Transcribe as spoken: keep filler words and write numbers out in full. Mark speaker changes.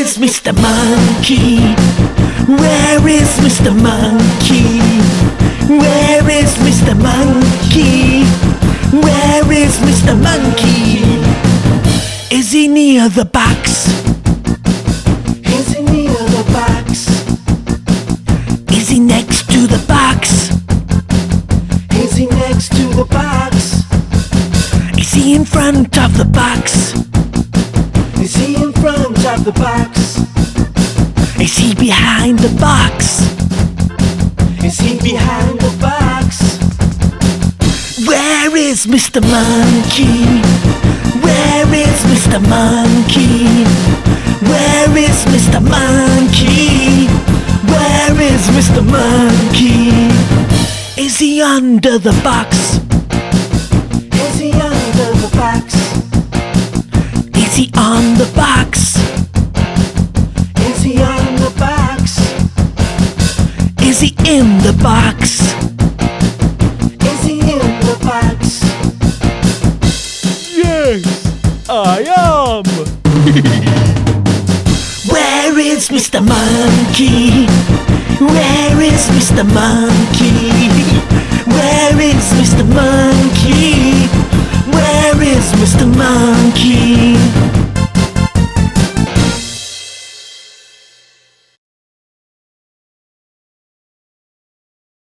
Speaker 1: is Mister Monkey? Where is Mister Monkey? Where is Mister Monkey? Where is Mister Monkey? Is he near the box? Is he near the box? Is he next to the box? Is he next to the box? Is he in front of the box? Is he in front of the box? Is he behind the box? Is he behind the box? Where is Mister Monkey? Where is Mister Monkey? Where is Mister Monkey? Where is Mister Monkey? Is he under the box? Is he under the box? Is he on the box? Is he on the box? Is he in the box? Is he in the box?
Speaker 2: Yes, I am!
Speaker 1: Where is Mister Monkey? Where is Mister Monkey? Where is Mister Monkey?